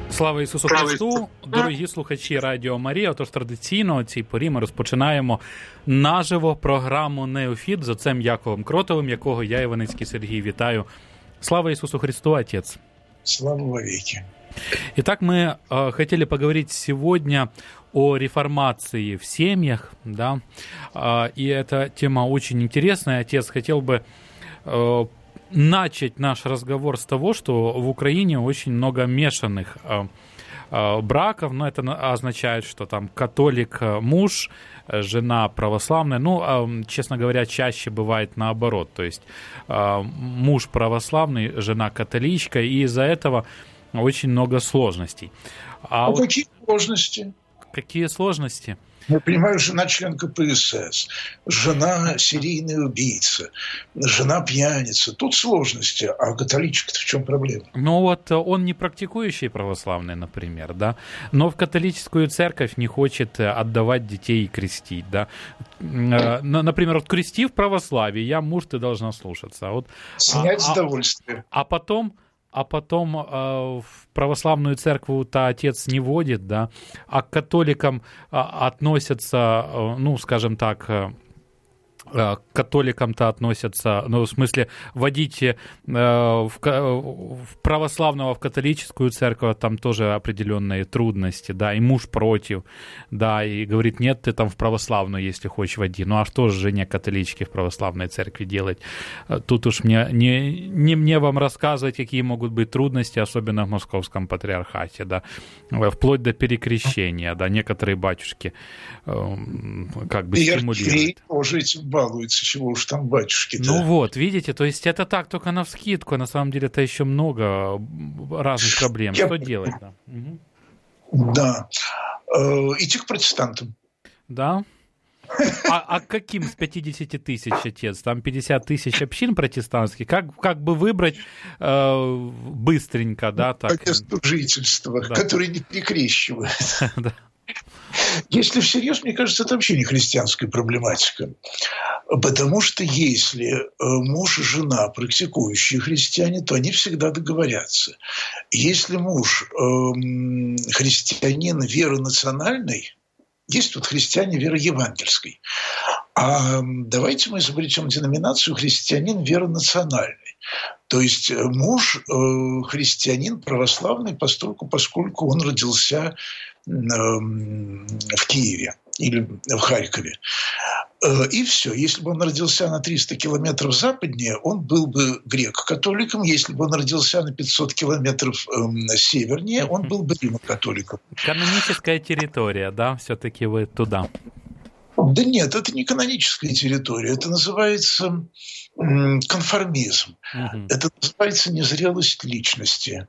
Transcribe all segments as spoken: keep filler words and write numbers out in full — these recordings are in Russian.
Слава Ісусу Христу! Дорогі слухачі Радіо Марія, отож традиційно о цій порі ми розпочинаємо наживо програму «Неофіт» з отцем Яковом Кротовим, якого я, Іваницький Сергій, вітаю. Слава Ісусу Христу, Отец! Слава вовеки! Итак, мы э, хотели поговорить сегодня о реформации в семьях, да, э, и эта тема очень интересная. Отец, хотел бы э, начать наш разговор с того, что в Украине очень много мешанных э, э, браков, но это означает, что там католик муж, жена православная, ну, э, честно говоря, чаще бывает наоборот, то есть э, муж православный, жена католичка, и из-за этого очень много сложностей. А, а вот какие сложности? Какие сложности? Я понимаю, жена член ка пэ эс эс, жена серийный убийца, жена пьяница. Тут сложности, а католичка-то в чем проблема? Ну вот он не практикующий православный, например, да, но в католическую церковь не хочет отдавать детей и крестить, да. Например, вот крести в православии, я муж, ты должна слушаться. А вот, снять а, удовольствие. А, а потом... А потом э, в православную церковь-то отец не водит, да, а к католикам э, относятся, э, ну, скажем так, э, к католикам-то относятся, ну, в смысле, водить э, в, в православного в католическую церковь, там тоже определенные трудности, да, и муж против, да, и говорит, нет, ты там в православную, если хочешь, води. Ну, а что же жене католичке в православной церкви делать? Тут уж мне, не, не мне вам рассказывать, какие могут быть трудности, особенно в московском патриархате, да, вплоть до перекрещения, да, некоторые батюшки э, как бы стимулируют. Балуется, чего уж там батюшки-то. Ну вот, видите, то есть это так, только навскидку, а на самом деле это еще много разных проблем. Я... Что делать? Да, угу. Да. Э, идти к протестантам. Да? А, а каким с пятидесяти тысяч, отец? Там пятьдесят тысяч общин протестантских. Как, как бы выбрать э, быстренько, да? Так? Место жительства, да. Которые не перекрещивают. Да. Если всерьез, мне кажется, это вообще не христианская проблематика. Потому что если муж и жена практикующие христиане, то они всегда договорятся. Если муж э, христианин веры национальной, есть тут христиане веры евангельской, а давайте мы изобретем деноминацию христианин веры национальной. То есть муж э, христианин православный, поскольку, поскольку он родился в Киеве или в Харькове. И все. Если бы он родился на триста километров западнее, он был бы грек-католиком. Если бы он родился на пятьсот километров севернее, он был бы римо-католиком. Каноническая территория, да? Все-таки вы туда. Да нет, это не каноническая территория. Это называется конформизм. Угу. Это называется незрелость личности.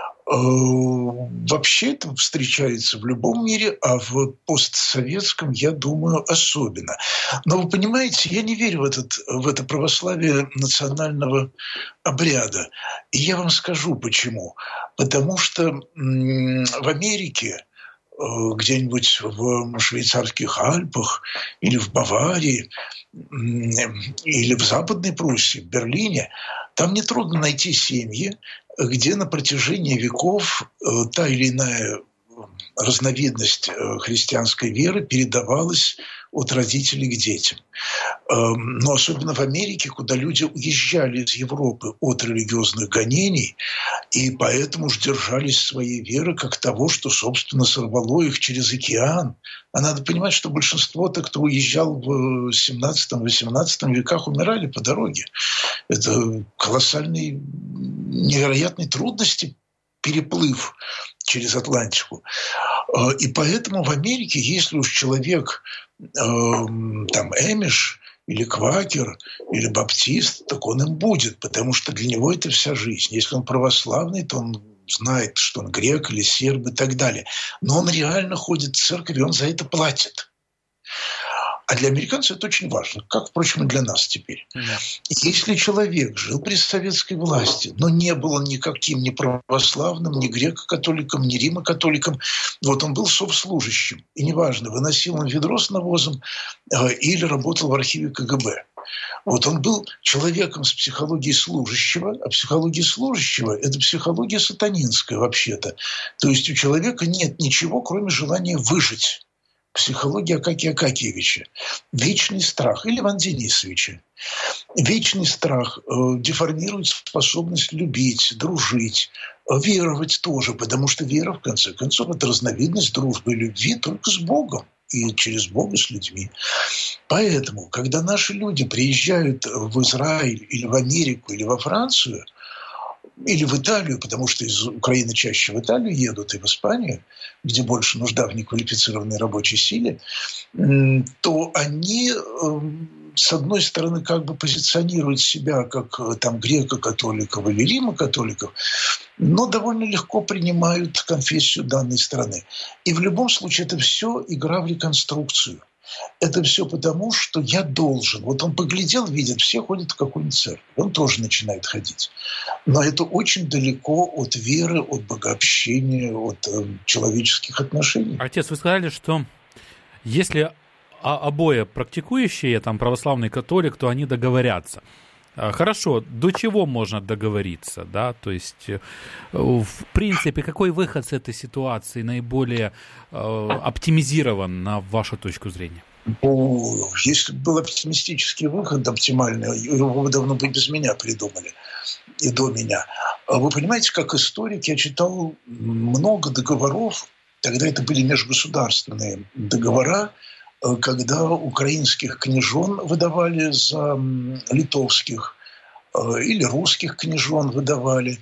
Вообще это встречается в любом мире, а в постсоветском, я думаю, особенно. Но вы понимаете, я не верю в, этот, в это православие национального обряда. И я вам скажу почему. Потому что в Америке, где-нибудь в швейцарских Альпах или в Баварии, или в Западной Пруссии, в Берлине, там нетрудно найти семьи, где на протяжении веков та или иная разновидность христианской веры передавалась от родителей к детям. Но особенно в Америке, куда люди уезжали из Европы от религиозных гонений, и поэтому уж держались своей веры как того, что, собственно, сорвало их через океан. А надо понимать, что большинство-то, кто уезжал в семнадцатом-восемнадцатом веках, умирали по дороге. Это колоссальные, невероятные трудности, переплыв через Атлантику. И поэтому в Америке, если уж человек там эмиш или квакер, или баптист, так он им будет, потому что для него это вся жизнь. Если он православный, то он знает, что он грек или серб и так далее. Но он реально ходит в церковь, и он за это платит. А для американцев это очень важно, как, впрочем, и для нас теперь. Mm-hmm. Если человек жил при советской власти, но не был он никаким ни православным, ни греко-католиком, ни римо-католиком, вот он был совслужащим. И неважно, выносил он ведро с навозом э, или работал в архиве ка гэ бэ. Вот он был человеком с психологией служащего, а психология служащего – это психология сатанинская вообще-то. То есть у человека нет ничего, кроме желания выжить. Психология Акакия Акакиевича. Вечный страх. Или Ивана Денисовича. Вечный страх э, деформирует способность любить, дружить, веровать тоже, потому что вера, в конце концов, это разновидность дружбы и любви только с Богом и через Бога с людьми. Поэтому, когда наши люди приезжают в Израиль или в Америку или во Францию, или в Италию, потому что из Украины чаще в Италию едут, и в Испанию, где больше нужда в неквалифицированной рабочей силе, то они, с одной стороны, как бы позиционируют себя как там греко-католиков или римо-католиков, но довольно легко принимают конфессию данной страны. И в любом случае это все игра в реконструкцию. Это все потому, что я должен. Вот он поглядел, видит, все ходят в какую-нибудь церковь. Он тоже начинает ходить. Но это очень далеко от веры, от богообщения, от э, человеческих отношений. Отец, вы сказали, что если обои практикующие, там, православный католик, то они договорятся. Хорошо, до чего можно договориться, да, то есть, в принципе, какой выход с этой ситуации наиболее э, оптимизирован, на вашу точку зрения? Ну, если бы был оптимистический выход, оптимальный, его бы давно бы без меня придумали, и до меня. Вы понимаете, как историк, я читал много договоров, тогда это были межгосударственные договора, когда украинских княжон выдавали за литовских или русских княжон выдавали.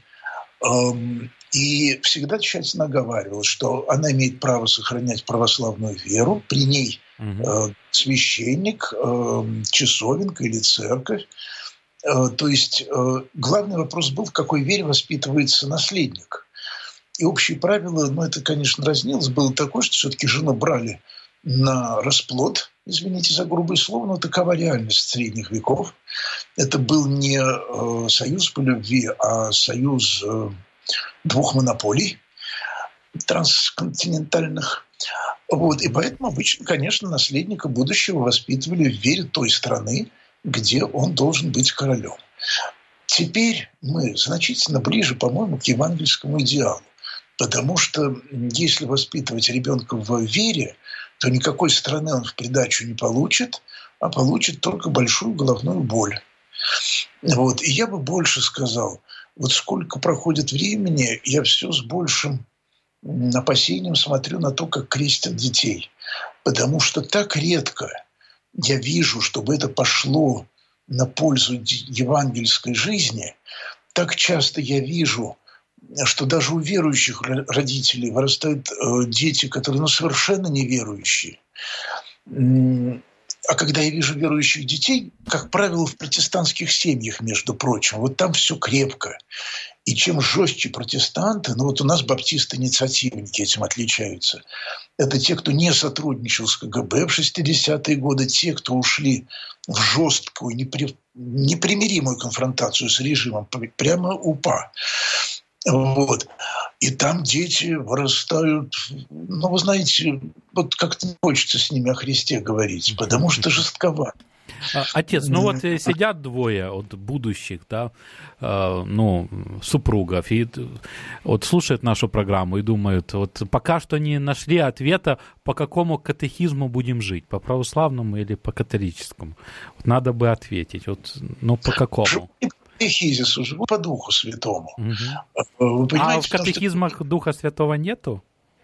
И всегда тщательно оговаривалось, что она имеет право сохранять православную веру, при ней угу. священник, часовенка или церковь. То есть главный вопрос был, в какой вере воспитывается наследник. И общие правила, ну это, конечно, разнилось, было такое, что все-таки жену брали на расплод, извините за грубое слово, но такова реальность средних веков. Это был не э, союз по любви, а союз э, двух монополий трансконтинентальных. Вот. И поэтому обычно, конечно, наследника будущего воспитывали в вере той страны, где он должен быть королем. Теперь мы значительно ближе, по-моему, к евангельскому идеалу. Потому что если воспитывать ребенка в вере, то никакой страны он в придачу не получит, а получит только большую головную боль. Вот. И я бы больше сказал, вот сколько проходит времени, я все с большим опасением смотрю на то, как крестят детей. Потому что так редко я вижу, чтобы это пошло на пользу евангельской жизни, так часто я вижу, что даже у верующих родителей вырастают э, дети, которые ну, совершенно неверующие. А когда я вижу верующих детей, как правило, в протестантских семьях, между прочим, вот там все крепко. И чем жестче протестанты, ну вот у нас баптисты-инициативники этим отличаются. Это те, кто не сотрудничал с ка гэ бэ в шестидесятые годы, те, кто ушли в жесткую, непри... непримиримую конфронтацию с режимом, прямо УПА. Вот. И там дети вырастают, ну, вы знаете, вот как-то не хочется с ними о Христе говорить, потому что жестковато. Отец, ну вот сидят двое от будущих, да, ну, супругов, и вот слушают нашу программу и думают, вот пока что не нашли ответа, по какому катехизму будем жить, по православному или по католическому. Вот надо бы ответить, вот, ну, по какому? Катехизису живут по Духу Святому. Угу. А в катехизмах что... Духа Святого нету?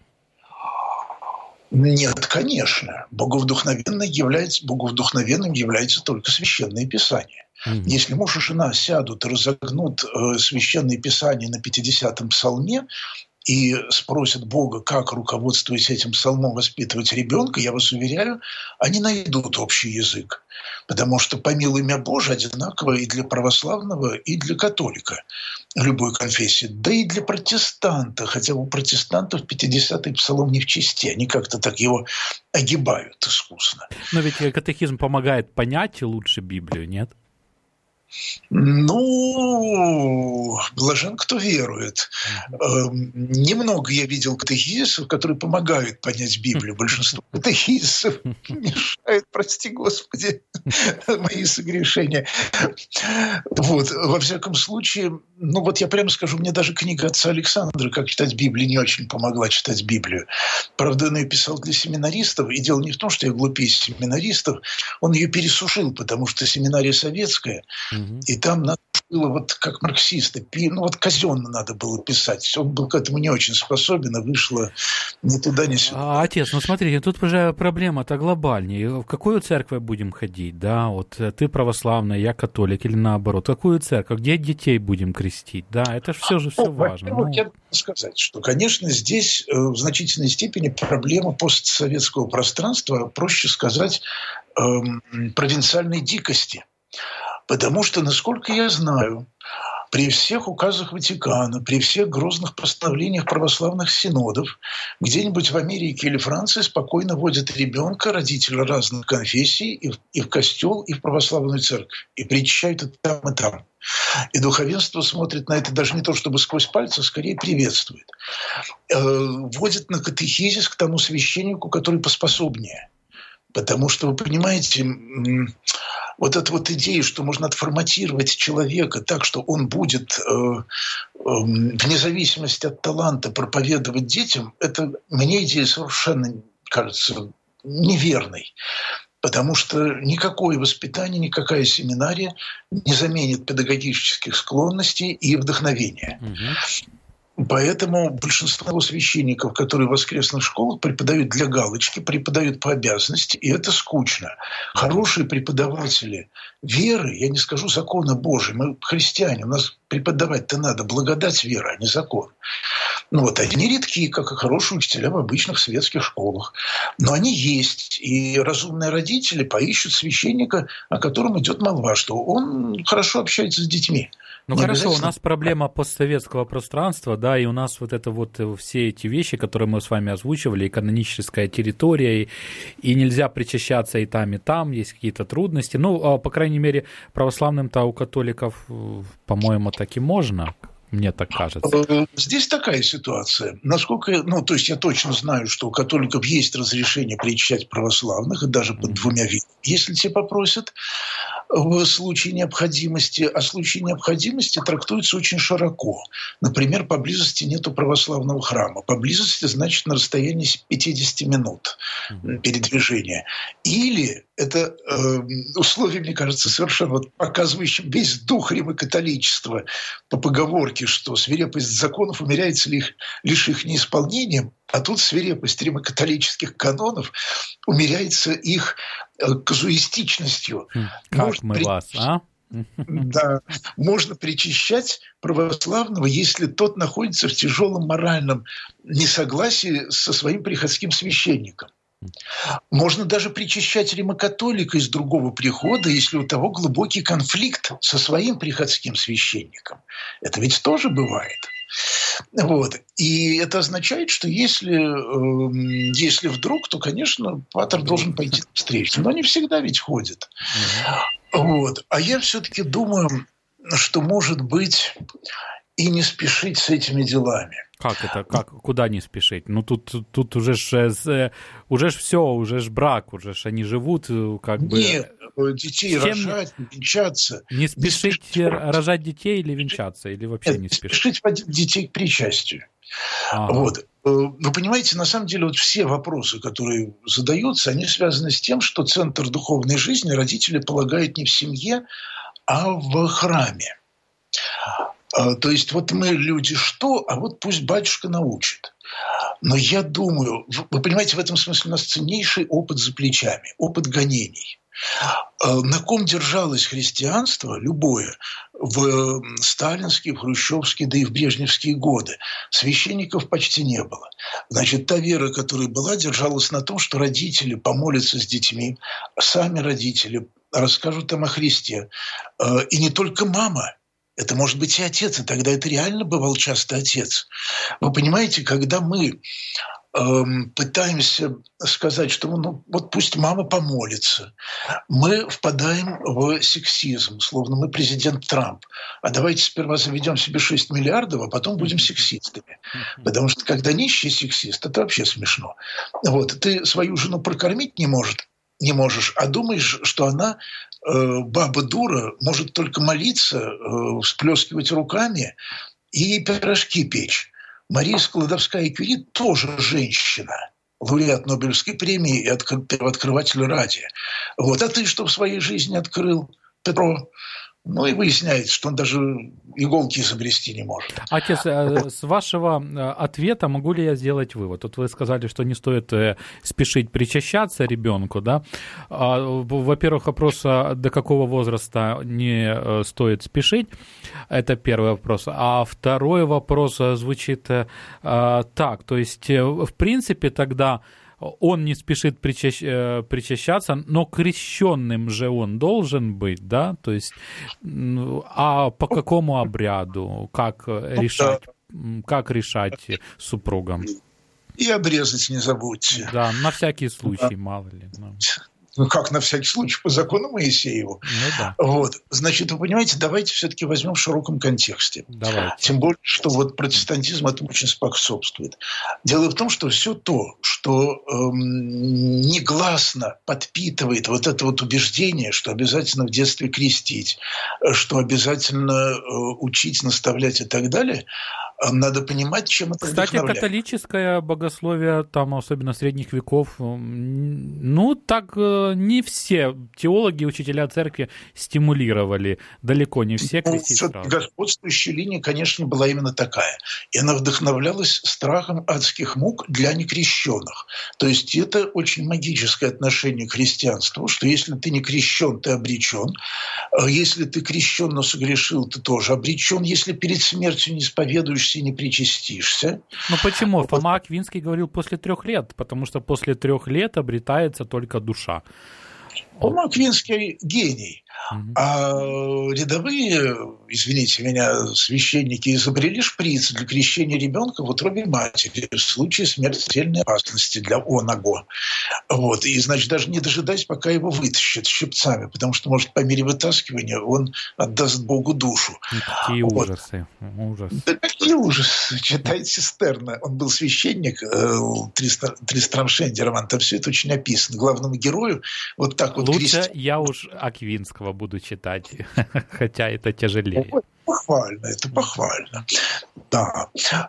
Нет, конечно. Боговдохновенным является, боговдохновенным является только Священное Писание. Угу. Если муж и жена сядут и разогнут э, Священное Писание на пятидесятом псалме и спросят Бога, как, руководствуясь этим псалмом, воспитывать ребенка, я вас уверяю, они найдут общий язык. Потому что помилуй меня Боже одинаково и для православного, и для католика любой конфессии, да и для протестанта, хотя у протестантов пятидесятый псалом не в чести, они как-то так его огибают искусно. Но ведь катехизм помогает понять лучше Библию, нет? Ну, блажен, кто верует. Mm-hmm. Немного я видел катехизисов, которые помогают понять Библию. Большинство катехизисов мешают, прости Господи, мои согрешения. Вот, во всяком случае, ну вот я прямо скажу, мне даже книга отца Александра «Как читать Библию» не очень помогла читать Библию. Правда, он ее писал для семинаристов, и дело не в том, что я глупее семинаристов, он ее пересушил, потому что семинария советская, mm-hmm. и там надо было вот как марксисты, ну вот казенно надо было писать. Он был к этому не очень способен, а вышло ни туда, ни сюда. А, отец, ну смотрите, тут уже проблема-то глобальнее. В какую церковь будем ходить, да? Вот ты православный, я католик, или наоборот. В какую церковь? Где детей будем крестить? Да, это же все же все ну, важно. Ну, я должен сказать, что, конечно, здесь в значительной степени проблема постсоветского пространства, проще сказать, эм, провинциальной дикости. Потому что, насколько я знаю, при всех указах Ватикана, при всех грозных постановлениях православных синодов, где-нибудь в Америке или Франции спокойно водят ребенка, родителя разных конфессий, и в, и в костел, и в православную церковь. И причащают это там и там. И духовенство смотрит на это даже не то, чтобы сквозь пальцы, скорее приветствует. Вводит на катехизис к тому священнику, который поспособнее. Потому что, вы понимаете, вот эта вот идея, что можно отформатировать человека так, что он будет э, э, вне зависимости от таланта проповедовать детям, это мне идея совершенно кажется неверной. Потому что никакое воспитание, никакая семинария не заменит педагогических склонностей и вдохновения. Угу. Поэтому большинство священников, которые в воскресных школах преподают для галочки, преподают по обязанности, и это скучно. Хорошие преподаватели веры, я не скажу закона Божия, мы христиане, у нас преподавать-то надо благодать веры, а не закон. Ну вот, они редки, как и хорошие учителя в обычных светских школах. Но они есть, и разумные родители поищут священника, о котором идет молва, что он хорошо общается с детьми. Ну не хорошо, у нас проблема постсоветского пространства, да, и у нас вот это вот все эти вещи, которые мы с вами озвучивали, и каноническая территория, и, и нельзя причащаться и там, и там, есть какие-то трудности. Ну, по крайней мере, православным-то у католиков, по-моему, так и можно. Мне так кажется. Здесь такая ситуация. Насколько, ну, то есть я точно знаю, что у католиков есть разрешение причащать православных, и даже под двумя видами, если те попросят в случае необходимости. А случай необходимости трактуется очень широко. Например, поблизости нету православного храма. Поблизости, значит, на расстоянии пятьдесят минут передвижения. Или это э, условие, мне кажется, совершенно вот показывающим весь дух римокатоличества по поговорке, что свирепость законов умеряется лишь, лишь их неисполнением, а тут свирепость римокатолических канонов умеряется их э, казуистичностью. Как можно мы при... вас, а? Да, можно причащать православного, если тот находится в тяжелом моральном несогласии со своим приходским священником. Можно даже причащать римокатолика из другого прихода, если у того глубокий конфликт со своим приходским священником. Это ведь тоже бывает. Вот. И это означает, что если, э, если вдруг, то, конечно, патер должен пойти навстречу. Но не всегда ведь ходит. Вот. А я все-таки думаю, что, может быть, и не спешить с этими делами. Как это? Как? Куда не спешить? Ну, тут, тут уже ж, уже ж все, уже ж брак, уже ж они живут как бы... Нет, детей Всем рожать, не венчаться. Не спешить не рожать детей или венчаться? Или вообще Нет, не спешить? спешить водить детей к причастию. Ага. Вот. Вы понимаете, на самом деле вот все вопросы, которые задаются, они связаны с тем, что центр духовной жизни родители полагают не в семье, а в храме. То есть вот мы люди что, а вот пусть батюшка научит. Но я думаю, вы понимаете, в этом смысле у нас ценнейший опыт за плечами, опыт гонений. На ком держалось христианство, любое, в сталинские, в хрущевские, да и в брежневские годы? Священников почти не было. Значит, та вера, которая была, держалась на том, что родители помолятся с детьми, сами родители расскажут им о Христе. И не только мама. Это может быть и отец, и тогда это реально бывал часто отец. Вы понимаете, когда мы эм, пытаемся сказать, что ну, вот пусть мама помолится, мы впадаем в сексизм, словно мы президент Трамп. А давайте сперва заведем себе шесть миллиардов, а потом будем сексистами. Потому что когда нищий сексист, это вообще смешно. Вот, ты свою жену прокормить не может, не можешь, а думаешь, что она, э, баба дура, может только молиться, э, всплескивать руками и пирожки печь. Мария Складовская-Кюри тоже женщина, лауреат Нобелевской премии и первооткрыватель радия. Вот. А ты что в своей жизни открыл, Петро? Ну и выясняется, что он даже иголки изобрести не может. Отец, с вашего ответа могу ли я сделать вывод? Вот вы сказали, что не стоит спешить причащаться ребенку, да? Во-первых, вопрос, до какого возраста не стоит спешить, это первый вопрос. А второй вопрос звучит так, то есть, в принципе, тогда он не спешит причащ... причащаться, но крещенным же он должен быть, да? То есть, а по какому обряду? Как решать, как решать супругам? И обрезать не забудьте. Да, на всякий случай, мало ли. Да. Ну, как на всякий случай, по закону Моисееву. Ну, да. Вот. Значит, вы понимаете, давайте все-таки возьмем в широком контексте. Давайте. Тем более, что вот протестантизм этому очень способствует. Дело в том, что все то, что эм, негласно подпитывает вот это вот убеждение, что обязательно в детстве крестить, что обязательно э, учить, наставлять и так далее, надо понимать, чем это Кстати, вдохновляет. католическое богословие, там, особенно средних веков, ну, так не все теологи, учителя церкви стимулировали, далеко не все крестить ну, сразу. Господствующая линия, конечно, была именно такая. И она вдохновлялась страхом адских мук для некрещенных. То есть это очень магическое отношение к христианству, что если ты не крещен, ты обречен. Если ты крещен, но согрешил, ты тоже обречен. Если перед смертью не исповедуешься и не причастишься. Ну почему? Фома Аквинский говорил после трех лет, потому что после трех лет обретается только душа. Фома Аквинский гений. Угу. А рядовые, извините меня, священники изобрели шприц для крещения ребенка в утробе матери в случае смертельной опасности для оного. Вот. И, значит, даже не дожидаясь, пока его вытащат щипцами, потому что, может, по мере вытаскивания он отдаст Богу душу. Какие вот. ужасы. Ужас. Да какие ужасы. Читайте Стерна. Он был священник, Тристрам Шенди роман, там все это очень описано. Главному герою вот так вот Лучше крестить. Я уж Аквинского буду читать, хотя это тяжелее. Это похвально, это похвально. Да.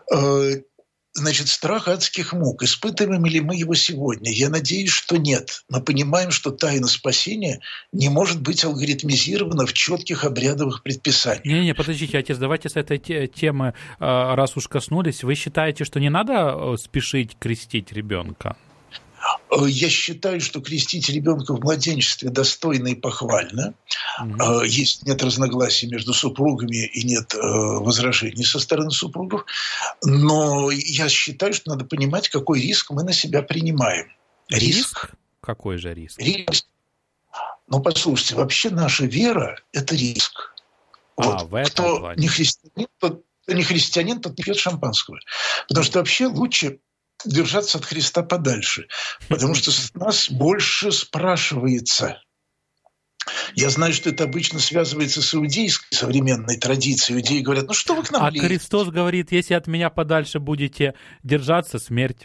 Значит, страх адских мук. Испытываем ли мы его сегодня? Я надеюсь, что нет. Мы понимаем, что тайна спасения не может быть алгоритмизирована в четких обрядовых предписаниях. Не-не, подождите, отец, давайте с этой темы, раз уж коснулись. Вы считаете, что не надо спешить крестить ребенка? Я считаю, что крестить ребенка в младенчестве достойно и похвально. Mm-hmm. Есть нет разногласий между супругами и нет возражений со стороны супругов. Но я считаю, что надо понимать, какой риск мы на себя принимаем. Риск? риск? Какой же риск? Риск. Ну, послушайте, вообще наша вера – это риск. А, вот. в этом Кто плане. не христианин, тот, кто не христианин, тот не пьет шампанского. Потому что вообще лучше держаться от Христа подальше, потому что с нас больше спрашивается. Я знаю, что это обычно связывается с иудейской современной традицией. Иудеи говорят, ну что вы к нам А лезете? Христос говорит, если от меня подальше будете держаться, смерть.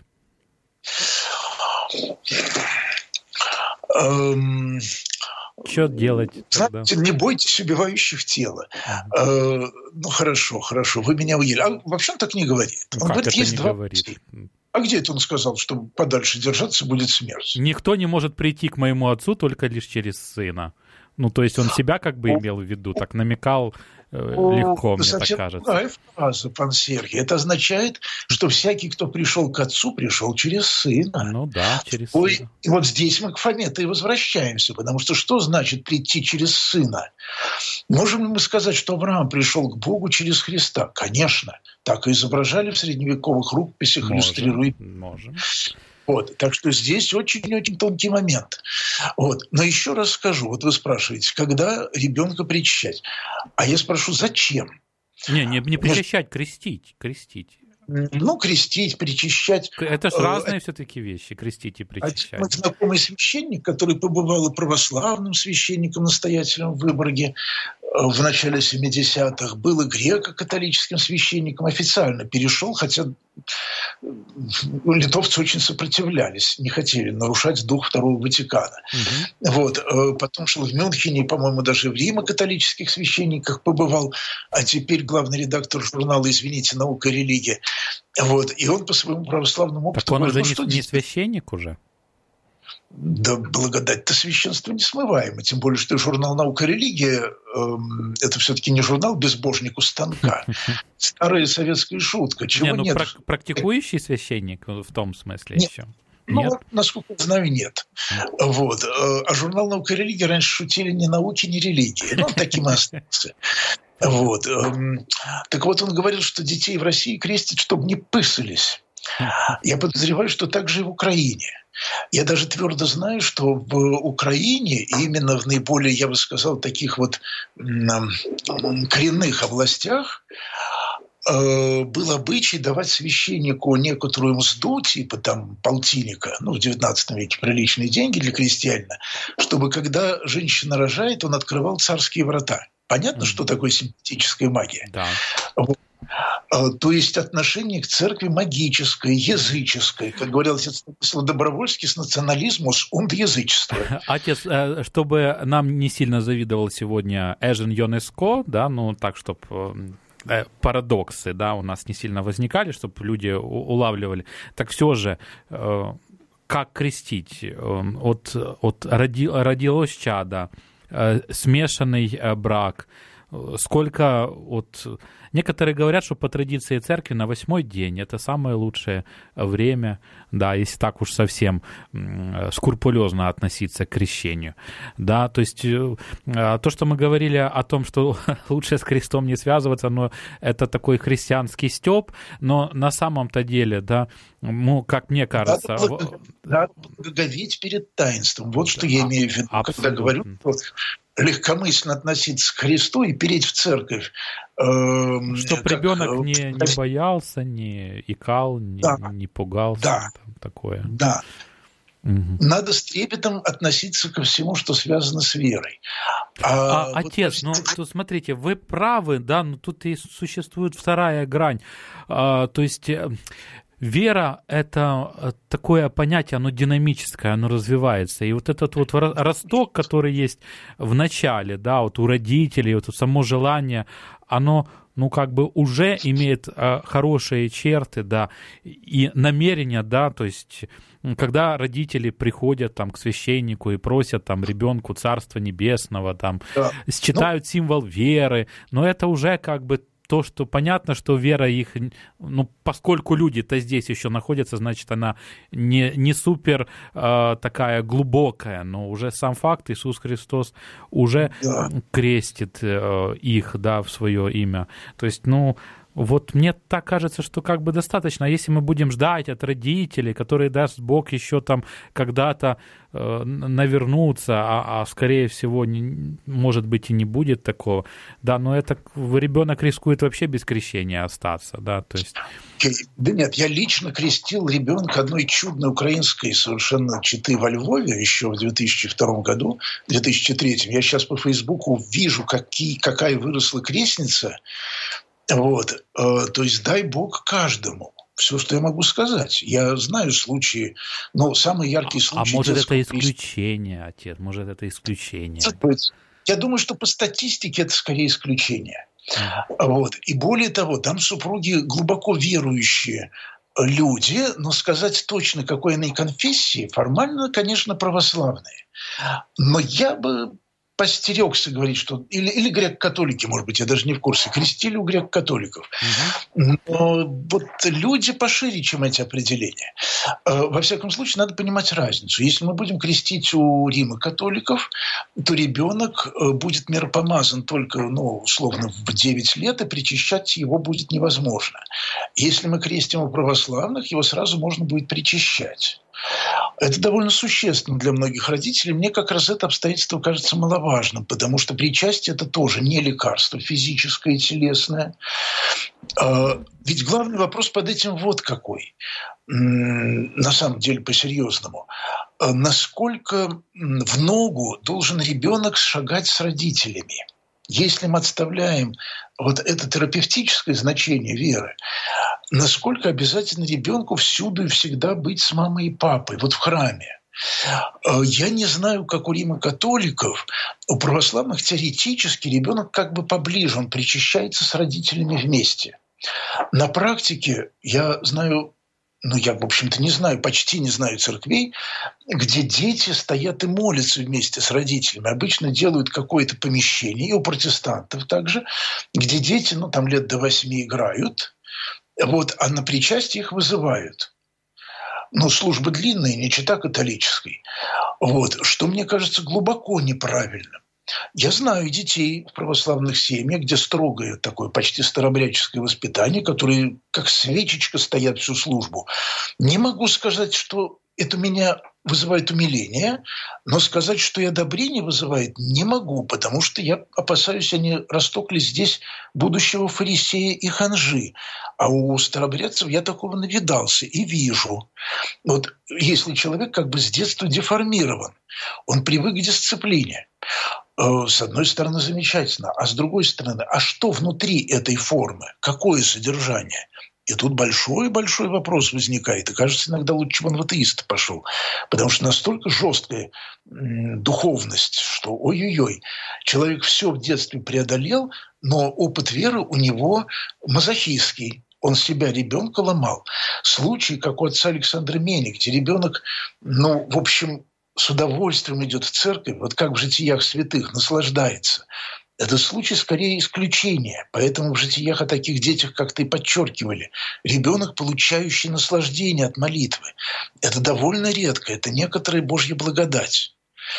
Эм... Что делать? Знаете, не бойтесь убивающих тело. Uh-huh. Э, ну, хорошо, хорошо, вы меня уели. А вообще он так не говорит. Ну, он как говорит, это есть не два говорит? пути. А где это он сказал, что подальше держаться будет смерть? Никто не может прийти к моему отцу только лишь через сына. Ну, то есть он себя как бы имел в виду, так намекал э, легко, мне так кажется. Другая фраза, пан Сергий. Это означает, что всякий, кто пришел к отцу, пришел через сына. Ну да, через Ой, сына. И вот здесь мы к Фоме-то и возвращаемся, потому что что значит прийти через сына? Можем ли мы сказать, что Авраам пришел к Богу через Христа? Конечно. Так и изображали в средневековых рукописях, иллюстрируя. Можем. Вот, так что здесь очень-очень тонкий момент. Вот. Но еще раз скажу, вот вы спрашиваете, когда ребенка причащать? А я спрошу, зачем? Не, не, не причащать, крестить, крестить. Ну, крестить, причащать. Это же разные все-таки вещи, крестить и причащать. Один мой знакомый священник, который побывал и православным священником, настоятелем в Выборге в начале семидесятых, был и греко-католическим священником, официально перешел, хотя литовцы очень сопротивлялись, не хотели нарушать дух Второго Ватикана. Угу. Вот. Потом шел в Мюнхене, по-моему, даже в римо-католических священниках побывал, а теперь главный редактор журнала, извините, «Наука и религия». Вот. И он по своему православному опыту... Так он говорит, уже ну, не, не священник уже? Да, благодать-то священство несмываемо. Тем более, что журнал «Наука и религия» эм, – это все-таки не журнал «Безбожник у станка». Старая советская шутка. Чего не, ну, нет? Практикующий священник в том смысле нет. еще? Ну, нет? насколько я знаю, нет. Вот. А журнал «Наука и религия» раньше шутили ни науки, ни религии. Ну, таким и остался. Вот. Так вот, он говорил, что детей в России крестят, чтобы не пысались. Я подозреваю, что так же и в Украине. Я даже твердо знаю, что в Украине, именно в наиболее, я бы сказал, таких вот коренных областях, был обычай давать священнику некоторую мзду, типа там полтинника, ну, в девятнадцатом веке приличные деньги для крестьянина, чтобы, когда женщина рожает, он открывал царские врата. Понятно, mm-hmm. что такое симпатическая магия? Да. Вот. То есть отношение к церкви магическое, языческое. Как говорил отец Добровольский, с национализмус und язычество. Отец, чтобы нам не сильно завидовал сегодня Эжен Йонеско, да, ну так, чтобы парадоксы, да, у нас не сильно возникали, чтобы люди улавливали. Так все же, как крестить? От, от роди, родилось чадо, смешанный брак, сколько от... Некоторые говорят, что по традиции церкви на восьмой день это самое лучшее время, да, если так уж совсем скрупулезно относиться к крещению, да, то есть то, что мы говорили о том, что лучше с крестом не связываться, но это такой христианский стёб, но на самом-то деле, да, ну, как мне кажется... Надо благоговеть перед таинством, вот что я имею в виду, абсолютно. Когда говорю, что легкомысленно относиться к Христу и переть в церковь. Э, Чтобы как, ребенок не, не боялся, не икал, не, да. не пугался. Да. Там, такое. Да. Угу. Надо с трепетом относиться ко всему, что связано с верой. А, а, вот отец, ну тут смотрите, вы правы, да, но тут и существует вторая грань. А, то есть... Вера – это такое понятие, оно динамическое, оно развивается. И вот этот вот росток, который есть в начале, да, вот у родителей, вот само желание, оно, ну, как бы уже имеет э, хорошие черты, да, и намерения, да, то есть, когда родители приходят там к священнику и просят там ребенку Царства Небесного, там, да. считают ну... символ веры, но это уже как бы то, что понятно, что вера их, ну, поскольку люди-то здесь еще находятся, значит, она не, не супер э, такая глубокая, но уже сам факт, Иисус Христос уже да. крестит э, их, да, в свое имя. То есть, ну, вот мне так кажется, что как бы достаточно, если мы будем ждать от родителей, которые, даст Бог, еще там когда-то э, навернутся, а, а скорее всего, не, может быть, и не будет такого, да, но это ребенок рискует вообще без крещения остаться, да, то есть... Да нет, я лично крестил ребенка одной чудной украинской совершенно четы во Львове еще в две тысячи втором году, в две тысячи третьем. Я сейчас по Фейсбуку вижу, какие, какая выросла крестница. Вот, то есть дай Бог каждому. Все, что я могу сказать. Я знаю случаи, но самый яркий случай... А может, это исключение, отец? Может, это исключение? Я думаю, что по статистике это скорее исключение. Mm-hmm. Вот. И более того, там супруги глубоко верующие люди, но сказать точно, какой они конфессии, формально, конечно, православные. Но я бы... постерегся говорить, что... Или, или греко-католики, может быть, я даже не в курсе. Крестили у греко-католиков. Угу. Но вот люди пошире, чем эти определения. Во всяком случае, надо понимать разницу. Если мы будем крестить у Рима-католиков, то ребенок будет миропомазан только, ну, условно, в девять лет, и причащать его будет невозможно. Если мы крестим у православных, его сразу можно будет причащать. Это довольно существенно для многих родителей. Мне как раз это обстоятельство кажется маловажным, потому что причастие – это тоже не лекарство физическое и телесное. Ведь главный вопрос под этим вот какой, на самом деле по-серьезному. Насколько в ногу должен ребенок шагать с родителями? Если мы отставляем вот это терапевтическое значение веры, насколько обязательно ребенку всюду и всегда быть с мамой и папой, вот в храме? Я не знаю, как у римо-католиков, у православных теоретически ребенок как бы поближе, он причащается с родителями вместе. На практике я знаю, ну я, в общем-то, не знаю, почти не знаю церквей, где дети стоят и молятся вместе с родителями. Обычно делают какое-то помещение, и у протестантов также, где дети, ну там лет до восьми играют, вот, а на причастие их вызывают. Ну, служба длинная, не чета католической. Вот, что мне кажется глубоко неправильным. Я знаю детей в православных семьях, где строгое такое почти старообрядческое воспитание, которые как свечечка стоят всю службу. Не могу сказать, что это меня вызывает умиление, но сказать, что и одобрение вызывает, не могу, потому что я опасаюсь, они растокли здесь будущего фарисея и ханжи. А у старообрядцев я такого навидался и вижу. Вот если человек как бы с детства деформирован, он привык к дисциплине. С одной стороны, замечательно, а с другой стороны, а что внутри этой формы? Какое содержание? И тут большой-большой вопрос возникает. И кажется, иногда лучше бы он в атеиста пошел. Потому что настолько жесткая духовность, что ой-ой-ой, человек все в детстве преодолел, но опыт веры у него мазохистский. Он себя, ребенка, ломал. Случай, как у отца Александра Мени, где ребенок, ну, в общем, с удовольствием идет в церковь, вот как в житиях святых, наслаждается. Это случай скорее исключение. Поэтому в житиях о таких детях как-то и подчеркивали. Ребенок, получающий наслаждение от молитвы. Это довольно редко, это некоторая Божья благодать.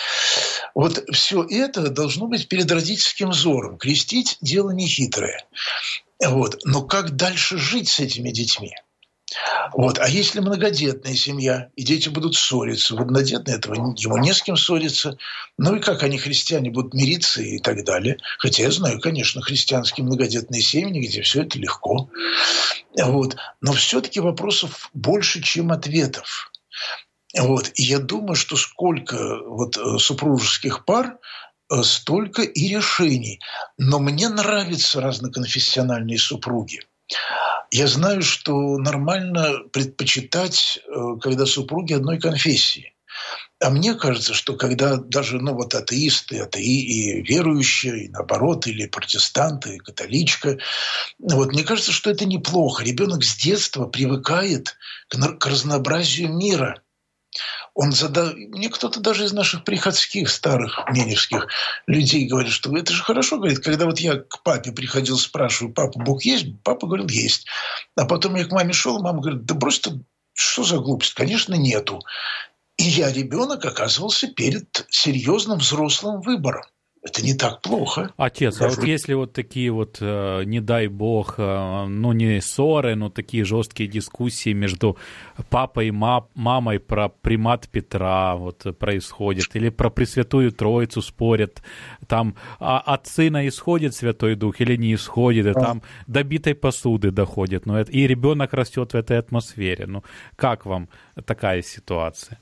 Вот все это должно быть перед родительским взором. Крестить – дело нехитрое. Вот. Но как дальше жить с этими детьми? Вот. А если многодетная семья, и дети будут ссориться, в однодетной этого ему не с кем ссориться, ну и как они, христиане, будут мириться и так далее. Хотя я знаю, конечно, христианские многодетные семьи, где все это легко. Вот. Но все-таки вопросов больше, чем ответов. Вот. И я думаю, что сколько вот супружеских пар, столько и решений. Но мне нравятся разноконфессиональные супруги. Я знаю, что нормально предпочитать, когда супруги одной конфессии. А мне кажется, что когда даже ну, вот атеисты, атеи и верующие, и наоборот, или протестанты, и католичка, вот, мне кажется, что это неплохо. Ребенок с детства привыкает к, к разнообразию мира. Он зада... Мне кто-то даже из наших приходских, старых, меневских людей говорит, что это же хорошо, говорит, когда вот я к папе приходил, спрашиваю, папа, Бог есть? Папа говорил, есть. А потом я к маме шел, мама говорит, да брось ты, что за глупость? Конечно, нету. И я, ребенок, оказывался перед серьезным взрослым выбором. Это не так плохо. Отец, а вот если вот такие вот, э, не дай бог, э, ну не ссоры, но такие жесткие дискуссии между папой и ма- мамой про примат Петра вот происходит, или про Пресвятую Троицу спорят, там а, от сына исходит Святой Дух или не исходит, и там до битой посуды доходит, ну, это, и ребенок растет в этой атмосфере. Ну, как вам такая ситуация?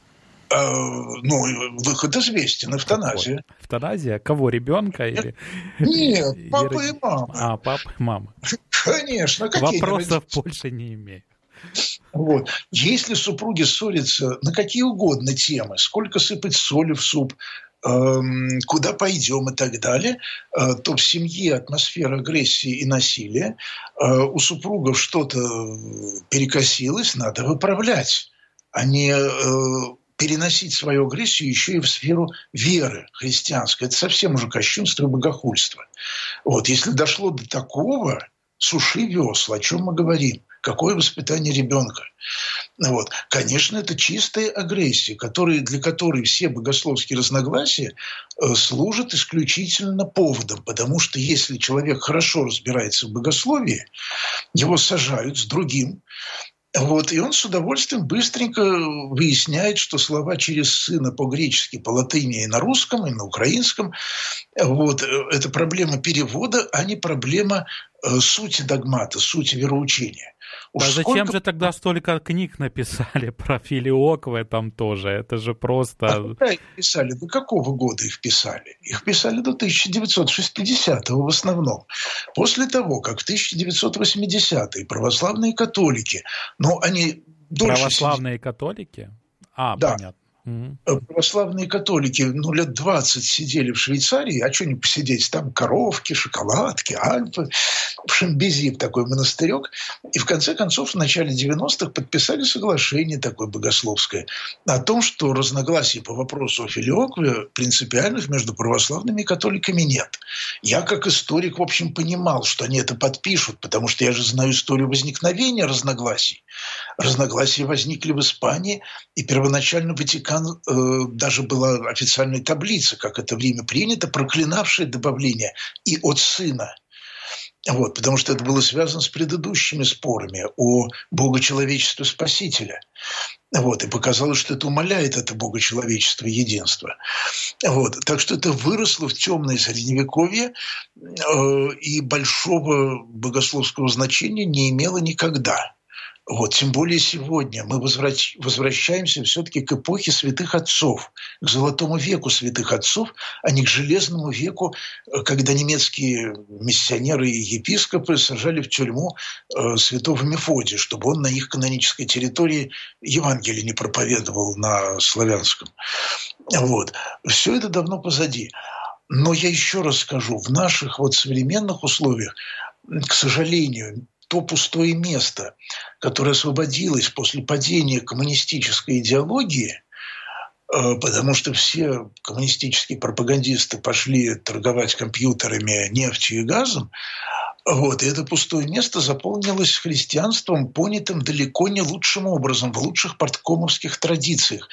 Ну, выход известен, эвтаназия. Какой? Эвтаназия? Кого, ребенка? Или... Нет, папа и мама. А, папа и мама. Конечно. Вопросов больше не имею. Вот. Если супруги ссорятся на какие угодно темы, сколько сыпать соли в суп, эм, куда пойдем и так далее, э, то в семье атмосфера агрессии и насилия, э, у супругов что-то перекосилось, надо выправлять, а не... Э, переносить свою агрессию еще и в сферу веры христианской. Это совсем уже кощунство и богохульство. Вот. Если дошло до такого, суши весла, о чем мы говорим? Какое воспитание ребенка? Вот. Конечно, это чистая агрессия, которая, для которой все богословские разногласия э, служат исключительно поводом. Потому что если человек хорошо разбирается в богословии, его сажают с другим, Вот, и он с удовольствием быстренько выясняет, что слова «через сына» по-гречески, по латыни и на русском, и на украинском, вот, это проблема перевода, а не проблема э, сути догмата, сути вероучения. Уж да сколько... зачем же тогда столько книг написали про Филиокве там тоже? Это же просто... А когда их писали? До какого года их писали? Их писали до тысяча девятьсот шестидесятого в основном. После того, как в тысяча девятьсот восьмидесятые православные католики, но они дольше... Православные сидели... католики? А, да. понятно. Православные католики ну, лет двадцать сидели в Швейцарии, а что не посидеть? Там коровки, шоколадки, Альпы, в Шамбези такой монастырек. И в конце концов в начале девяностых подписали соглашение такое богословское о том, что разногласий по вопросу о Филиокве принципиальных между православными и католиками нет. Я как историк, в общем, понимал, что они это подпишут, потому что я же знаю историю возникновения разногласий. Разногласия возникли в Испании, и первоначально Ватикан даже была официальная таблица, как это в Риме принято, проклинавшая добавление «и от сына». Вот, потому что это было связано с предыдущими спорами о богочеловечестве Спасителя. Вот, и показалось, что это умаляет это богочеловечество, единство. Вот, так что это выросло в темное средневековье э, и большого богословского значения не имело никогда. Вот, тем более сегодня мы возвращ... возвращаемся все-таки к эпохе святых отцов, к золотому веку святых отцов, а не к железному веку, когда немецкие миссионеры и епископы сажали в тюрьму э, святого Мефодия, чтобы он на их канонической территории Евангелие не проповедовал на славянском. Вот. Все это давно позади. Но я еще раз скажу, в наших вот современных условиях, к сожалению, то пустое место, которое освободилось после падения коммунистической идеологии, потому что все коммунистические пропагандисты пошли торговать компьютерами, нефтью и газом, вот, и это пустое место заполнилось христианством, понятым далеко не лучшим образом, в лучших парткомовских традициях.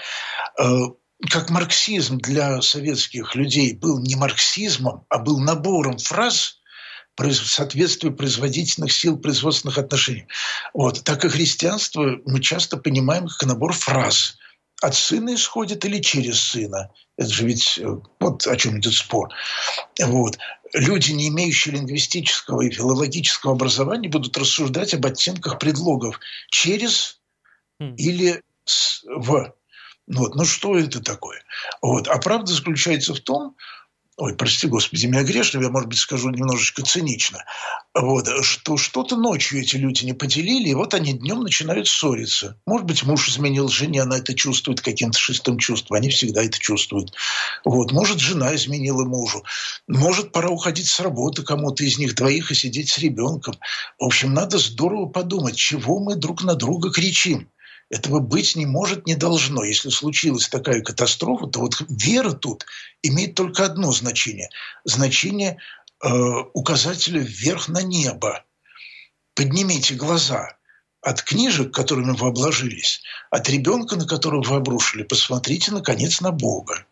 Как марксизм для советских людей был не марксизмом, а был набором фраз, соответствие производительных сил производственных отношений. Вот. Так и христианство мы часто понимаем как набор фраз. От сына исходит или через сына. Это же ведь вот о чем идет спор. Вот. Люди, не имеющие лингвистического и филологического образования, будут рассуждать об оттенках предлогов через mm. или с, в. Вот. Ну что это такое? Вот. А правда заключается в том, ой, прости господи, меня грешно, я, может быть, скажу немножечко цинично, вот, что что-то ночью эти люди не поделили, и вот они днем начинают ссориться. Может быть, муж изменил жене, она это чувствует каким-то шестым чувством, они всегда это чувствуют. Вот, может, жена изменила мужу, может, пора уходить с работы кому-то из них двоих и сидеть с ребенком. В общем, надо здорово подумать, чего мы друг на друга кричим. Этого быть не может, не должно. Если случилась такая катастрофа, то вот вера тут имеет только одно значение. Значение э, указателя вверх на небо. Поднимите глаза от книжек, которыми вы обложились, от ребенка, на которого вы обрушили. Посмотрите, наконец, на Бога.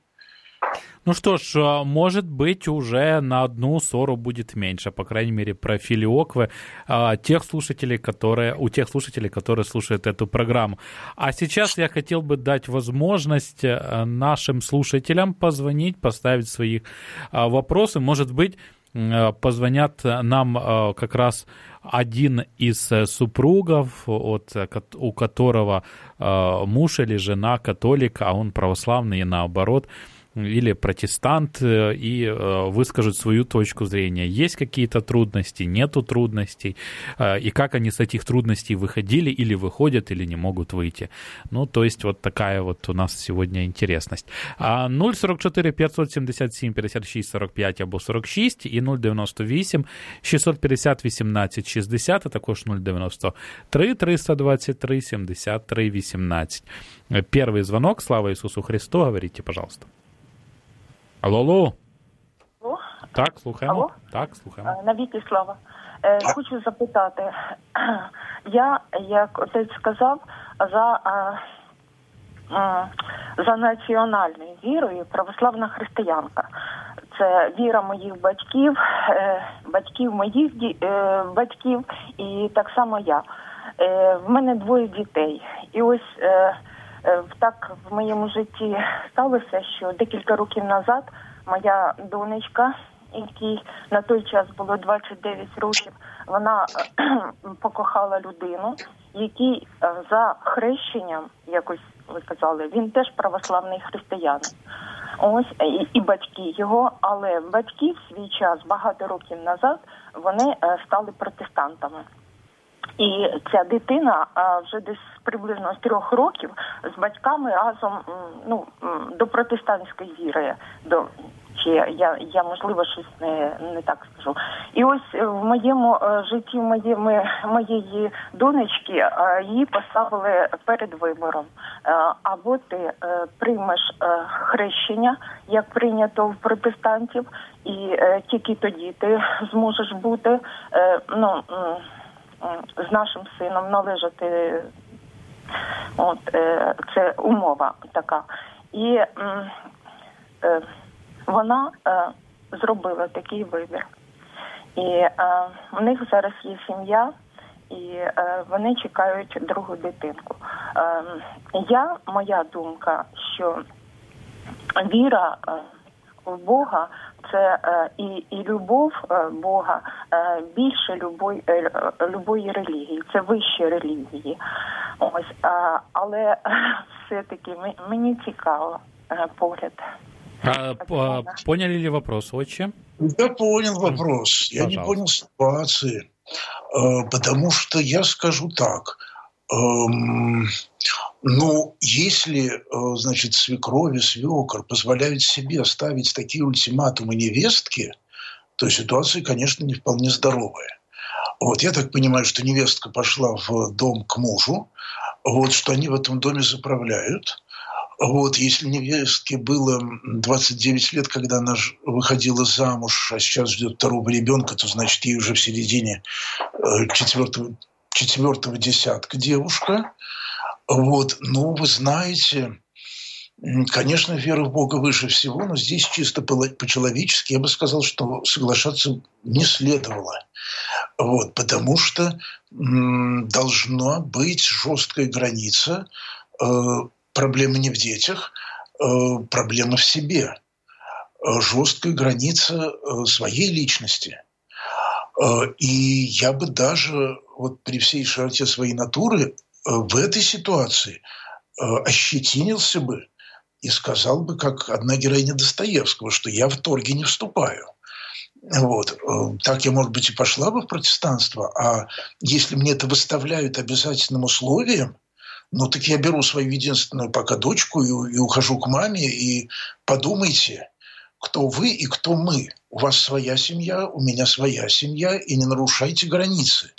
Ну что ж, может быть, уже на одну ссору будет меньше, по крайней мере, про Филиокве, тех слушателей, которые, у тех слушателей, которые слушают эту программу. А сейчас я хотел бы дать возможность нашим слушателям позвонить, поставить свои вопросы. Может быть, позвонят нам как раз один из супругов, от, у которого муж или жена католик, а он православный и наоборот, или протестант, и выскажут свою точку зрения. Есть какие-то трудности, нету трудностей, и как они с этих трудностей выходили, или выходят, или не могут выйти. Ну, то есть вот такая вот у нас сегодня интересность. нуль сорок чотири п'ятсот сімдесят сім п'ятдесят шість сорок п'ять або сорок шість і нуль дев'яносто вісім шістсот п'ятдесят вісімнадцять шістдесят, а також нуль дев'яносто три триста двадцять три сімдесят три вісімнадцять. Первый звонок. Слава Ісусу Христу. Говорите, пожалуйста. Алло, алло. Алло? Так, слухаємо. Алло? Так, слухаємо. Навіки слава. Е, хочу запитати. Я, як отець сказав, за, а, за національною вірою православна християнка. Це віра моїх батьків, е, батьків моїх ді, е, батьків і так само я. Е, в мене двоє дітей. І ось е, е, так в моєму житті сталося, що декілька років назад моя донечка, якій на той час було двадцять дев'ять років, вона е, покохала людину, який е, за хрещенням, якось ви казали, він теж православний християнин. Ось і, і батьки його, але батьки в свій час, багато років назад, вони е, стали протестантами. І ця дитина а, вже десь приблизно з трьох років з батьками разом, ну, до протестантської віри, до чи я, я можливо щось не, не так скажу. І ось в моєму житті, в моєму, моєї донечки, її поставили перед вибором. Або ти приймеш хрещення, як прийнято в протестантів, і тільки тоді ти зможеш бути, ну, з нашим сином належати, от, це умова така. І е, вона е, зробила такий вибір. І е, в них зараз є сім'я, і е, вони чекають другу дитинку. Е, я, моя думка, що віра е, в Бога, це е, і, і любов е, Бога е, більше любої, е, любої релігії, це вищі релігії. Ось, е, але е, все-таки мені цікаво е, погляд. А, а, поняли ли вопрос, отче? Я понял вопрос. Я Пожалуйста. не понял ситуации, э, потому что я скажу так. Эм, ну, если, э, значит, свекровь и свекор позволяют себе ставить такие ультиматумы невестке, то ситуация, конечно, не вполне здоровая. Вот, я так понимаю, что невестка пошла в дом к мужу, вот, что они в этом доме заправляют. Вот, если невестке было двадцать девять лет, когда она выходила замуж, а сейчас ждет второго ребенка, то, значит, ей уже в середине четвертого, четвертого десятка девушка. Вот, ну, вы знаете, конечно, вера в Бога выше всего, но здесь чисто по-человечески я бы сказал, что соглашаться не следовало. Вот, потому что м, должна быть жесткая граница. Э, проблема не в детях, э, проблема в себе. Э, жесткая граница э, своей личности. Э, и я бы даже вот при всей широте своей натуры э, в этой ситуации э, ощетинился бы и сказал бы, как одна героиня Достоевского, что я в торги не вступаю. Вот. Так я, может быть, и пошла бы в протестанство, а если мне это выставляют обязательным условием, ну так я беру свою единственную пока дочку и, и ухожу к маме, и подумайте, кто вы и кто мы. У вас своя семья, у меня своя семья, и не нарушайте границы.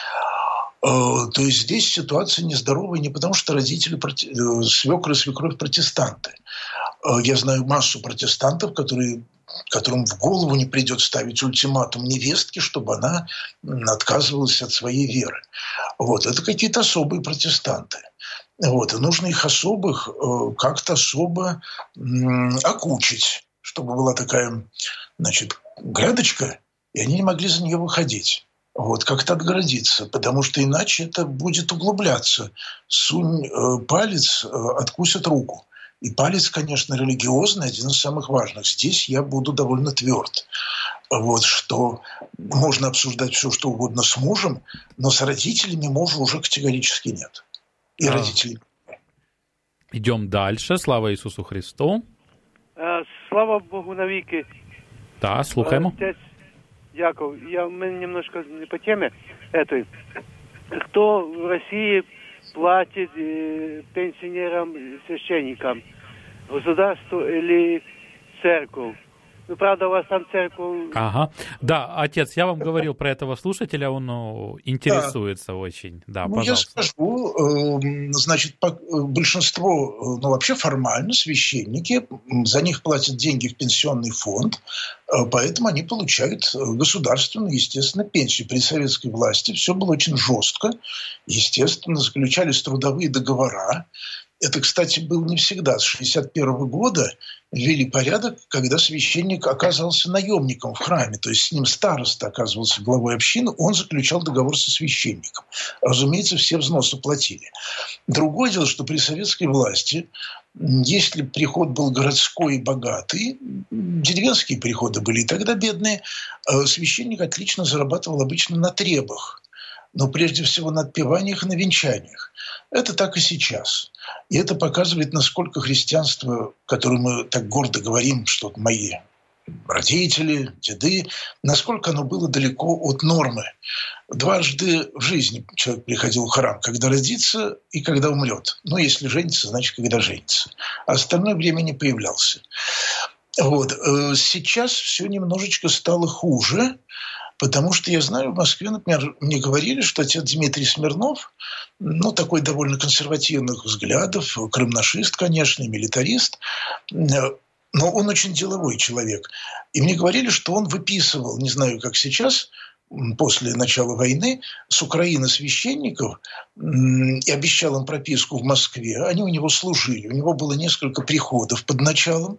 То есть здесь ситуация нездоровая не потому, что родители, свекры и свекровь протестанты. Я знаю массу протестантов, которые, которым в голову не придет ставить ультиматум невестке, чтобы она отказывалась от своей веры. Вот. Это какие-то особые протестанты. Вот. И нужно их особых как-то особо окучить, чтобы была такая, значит, грядочка, и они не могли за нее выходить. Вот, как-то отгородиться, потому что иначе это будет углубляться. Сунь э, палец, э, откусят руку. И палец, конечно, религиозный, один из самых важных. Здесь я буду довольно тверд. Вот, что можно обсуждать все, что угодно с мужем, но с родителями мужа уже категорически нет. И а. родителей. Идем дальше. Слава Иисусу Христу. А, слава Богу навіки. Да, слухаємо. Отець Яков, я, у меня немножко не по теме этой. Кто в России платит э, пенсионерам, священникам? Государство или церковь? Ну, правда, у вас там церковь... Ага. Да, отец, я вам говорил про этого слушателя, он ну, интересуется да. очень. Да, ну, пожалуйста. Я скажу, э, значит, большинство, ну, вообще формально священники, за них платят деньги в пенсионный фонд, э, поэтому они получают государственную, естественно, пенсию. При советской власти все было очень жестко. Естественно, заключались трудовые договора. Это, кстати, было не всегда. С шестьдесят первого года ввели порядок, когда священник оказывался наемником в храме, то есть с ним староста оказывался главой общины, он заключал договор со священником. Разумеется, все взносы платили. Другое дело, что при советской власти, если приход был городской и богатый, деревенские приходы были и тогда бедные, священник отлично зарабатывал обычно на требах, но прежде всего на отпеваниях и на венчаниях. Это так и сейчас. И это показывает, насколько христианство, которое мы так гордо говорим, что мои родители, деды, насколько оно было далеко от нормы. Дважды в жизни человек приходил в храм, когда родится и когда умрет. Ну, если женится, значит, когда женится. А остальное время не появлялся. Вот. Сейчас все немножечко стало хуже, потому что я знаю, в Москве, например, мне говорили, что отец Дмитрий Смирнов, ну, такой довольно консервативных взглядов, крымнашист, конечно, и милитарист, но он очень деловой человек. И мне говорили, что он выписывал, не знаю, как сейчас, после начала войны, с Украины священников и обещал им прописку в Москве. Они у него служили. У него было несколько приходов под началом.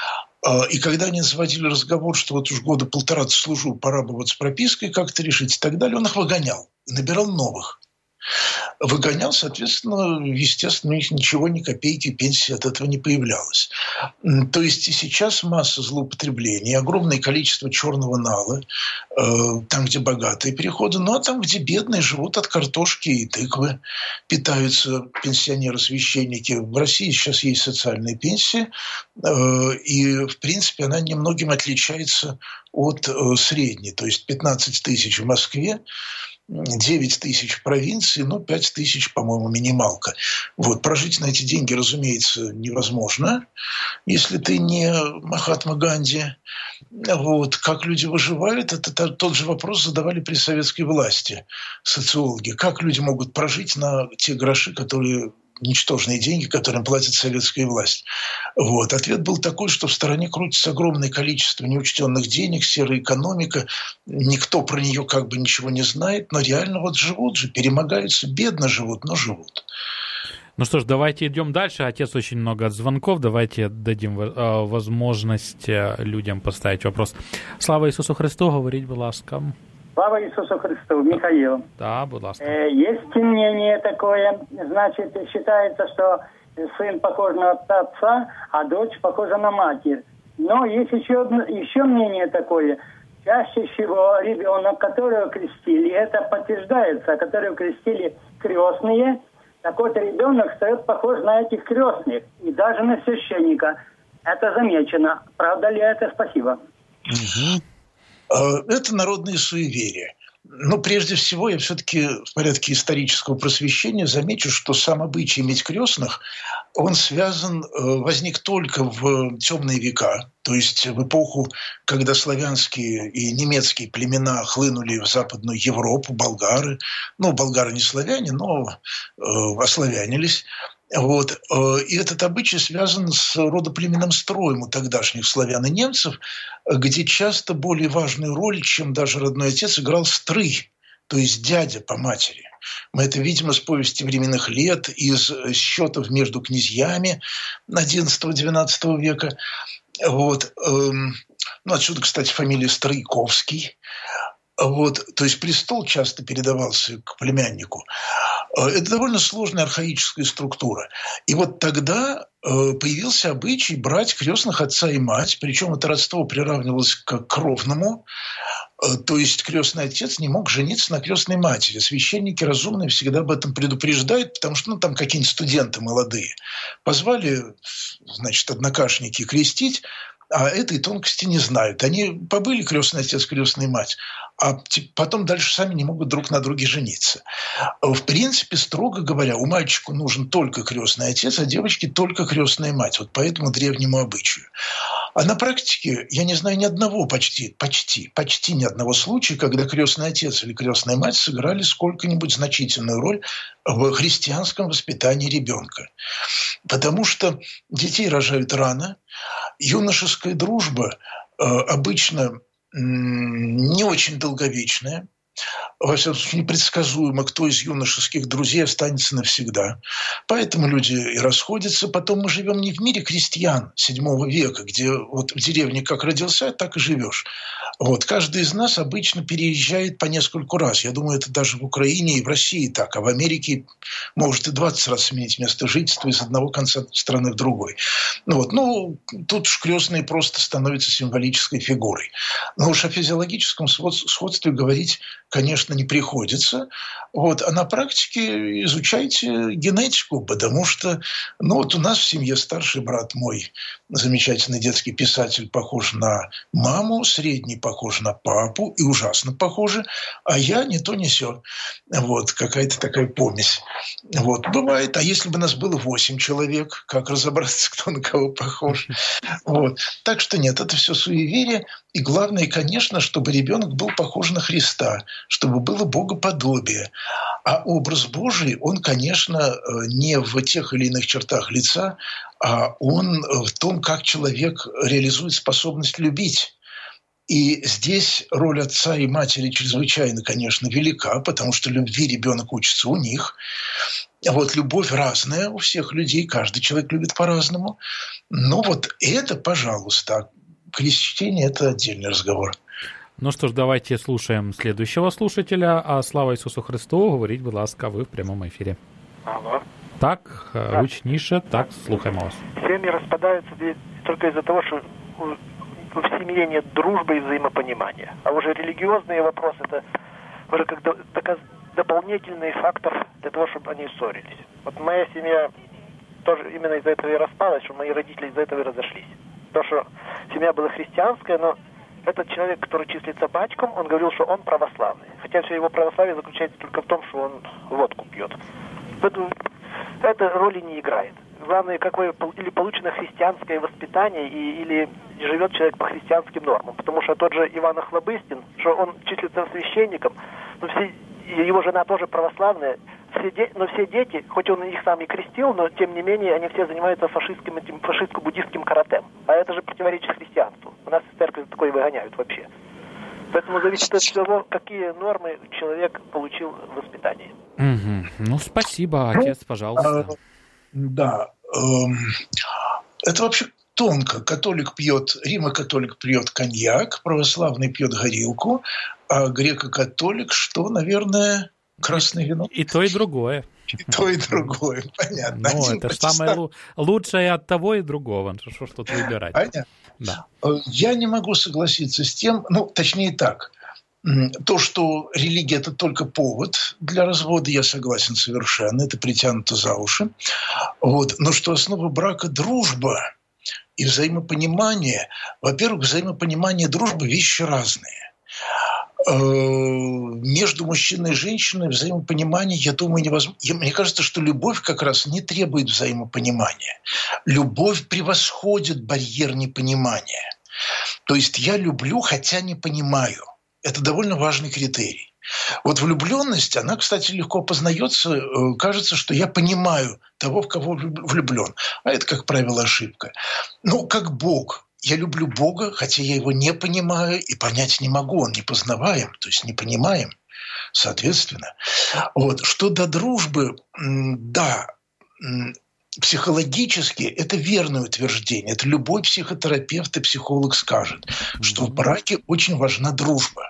И когда они заводили разговор, что вот уж года полтора служу, пора бы вот с пропиской как-то решить и так далее, он их выгонял и набирал новых. Выгонял, соответственно, естественно, у них ничего, ни копейки пенсии от этого не появлялось. То есть и сейчас масса злоупотреблений, огромное количество черного нала, э, там, где богатые переходы, но там, где бедные, живут от картошки и тыквы, питаются пенсионеры-священники. В России сейчас есть социальная пенсия, э, и, в принципе, она немногим отличается от э, средней. То есть пятнадцать тысяч в Москве, девять тысяч в провинции, ну, пять тысяч, по-моему, минималка. Вот. Прожить на эти деньги, разумеется, невозможно, если ты не Махатма Ганди. Вот. Как люди выживают, это тот же вопрос задавали при советской власти социологи. Как люди могут прожить на те гроши, которые... ничтожные деньги, которым платит советская власть. Вот. Ответ был такой, что в стране крутится огромное количество неучтенных денег, серая экономика, никто про нее как бы ничего не знает, но реально вот живут же, перемогаются, бедно живут, но живут. Ну что ж, давайте идем дальше. Отец, очень много звонков. Давайте дадим возможность людям поставить вопрос. Слава Ісусу Христу, говоріть, будь ласка. Слава Иисусу Христу, Михаил. Да, будь ласка. Э, есть мнение такое, значит, считается, что сын похож на отца, а дочь похожа на матерь. Но есть еще, еще мнение такое. Чаще всего ребенок, которого крестили, это подтверждается, которого крестили крестные, так вот ребенок стает похож на этих крестных, и даже на священника. Это замечено. Правда ли это? Спасибо. Угу. Это народные суеверия. Но прежде всего я все-таки в порядке исторического просвещения замечу, что сам обычай иметь крестных, он связан, возник только в темные века, то есть в эпоху, когда славянские и немецкие племена хлынули в Западную Европу, болгары, ну, болгары не славяне, но э, ославянились. Вот. И этот обычай связан с родоплеменным строем у тогдашних славян и немцев, где часто более важную роль, чем даже родной отец, играл стрый, то есть дядя по матери. Мы это видим из повести временных лет, из счетов между князьями одиннадцатого-двенадцатого века. Вот. Ну, отсюда, кстати, фамилия Стройковский. Вот, то есть престол часто передавался к племяннику. Это довольно сложная архаическая структура. И вот тогда появился обычай брать крестных отца и мать, причем это родство приравнивалось к кровному. То есть крестный отец не мог жениться на крестной матери. Священники разумные всегда об этом предупреждают, потому что ну, там какие-нибудь студенты молодые позвали, значит, однокашники крестить, а этой тонкости не знают. Они побыли крестный отец, крестная мать, а потом дальше сами не могут друг на друге жениться. В принципе, строго говоря, у мальчика нужен только крестный отец, а девочке только крестная мать. Вот по этому древнему обычаю. А на практике я не знаю ни одного почти, почти, почти ни одного случая, когда крестный отец или крестная мать сыграли сколько-нибудь значительную роль в христианском воспитании ребенка. Потому что детей рожают рано, юношеская дружба э, обычно э, не очень долговечная. во всяком случае, непредсказуемо, кто из юношеских друзей останется навсегда. Поэтому люди и расходятся. Потом мы живем не в мире крестьян седьмого века, где вот в деревне как родился, так и живешь. Вот. Каждый из нас обычно переезжает по нескольку раз. Я думаю, это даже в Украине и в России так. А в Америке может и двадцать раз сменить место жительства из одного конца страны в другой. Ну, вот. Ну, тут уж крестный просто становится символической фигурой. Но уж о физиологическом сходстве говорить, конечно, не приходится. Вот. А на практике изучайте генетику, потому что ну, вот у нас в семье старший брат мой, замечательный детский писатель, похож на маму, средний похож на папу и ужасно похожи, а я не то, не сё. Вот, какая-то такая помесь. Вот, бывает. А если бы нас было восемь человек, как разобраться, кто на кого похож? Вот. Так что нет, это все суеверие. И главное, конечно, чтобы ребенок был похож на Христа, чтобы было богоподобие. А образ Божий, он, конечно, не в тех или иных чертах лица, а он в том, как человек реализует способность любить. И здесь роль отца и матери чрезвычайно, конечно, велика, потому что любви ребенок учится у них. Вот любовь разная у всех людей, каждый человек любит по-разному. Но вот это, пожалуйста, крещение – это отдельный разговор. Ну что ж, давайте слушаем следующего слушателя. А слава Ісусу Христу, говоріть, будь ласка, ви в прямому ефірі. Алло. Так, ручніше, так, слухаємо вас. Семьи распадаются только из-за того, что в семье нет дружбы и взаимопонимания. А уже религиозные вопросы – это уже как такой дополнительный фактор для того, чтобы они ссорились. Вот моя семья тоже именно из-за этого и распалась, что мои родители из-за этого и разошлись. То, что семья была христианская, но этот человек, который числится батьком, он говорил, что он православный. Хотя все его православие заключается только в том, что он водку пьет. Поэтому это роли не играет. Главное, какое или получено христианское воспитание, и, или живет человек по христианским нормам. Потому что тот же Иван Охлобыстин, что он числится священником, но все, его жена тоже православная, все де, но все дети, хоть он их сам и крестил, но тем не менее они все занимаются фашистским, этим фашистско-буддистским карате. А это же противоречит христианству. У нас из церкви такое выгоняют вообще. Поэтому зависит от того, какие нормы человек получил в воспитании. Угу. Ну, спасибо, отец, пожалуйста. А, да. Эм, это вообще тонко. Католик пьет, римо-католик пьет коньяк, православный пьет горилку, а греко-католик, что, наверное, красное вино? И то, и другое. И то, и другое, понятно. Ну, Один это протестант... самое лучшее от того и другого. Что ж тут выбирать? Понятно. Да. Я не могу согласиться с тем, ну, точнее так, то, что религия – это только повод для развода, я согласен совершенно, это притянуто за уши. Вот. Но что основа брака – дружба и взаимопонимание. Во-первых, взаимопонимание и дружба – вещи разные. Между мужчиной и женщиной взаимопонимание, я думаю, невозможно. Мне кажется, что любовь как раз не требует взаимопонимания. Любовь превосходит барьер непонимания. То есть я люблю, хотя не понимаю. Это довольно важный критерий. Вот влюбленность, она, кстати, легко познается. Кажется, что я понимаю того, в кого влюблен. А это, как правило, ошибка. Ну, как Бог. Я люблю Бога, хотя я его не понимаю и понять не могу. Он непознаваем, то есть не понимаем, соответственно. Вот. Что до дружбы, да, психологически это верное утверждение. Это любой психотерапевт и психолог скажет, что в браке очень важна дружба.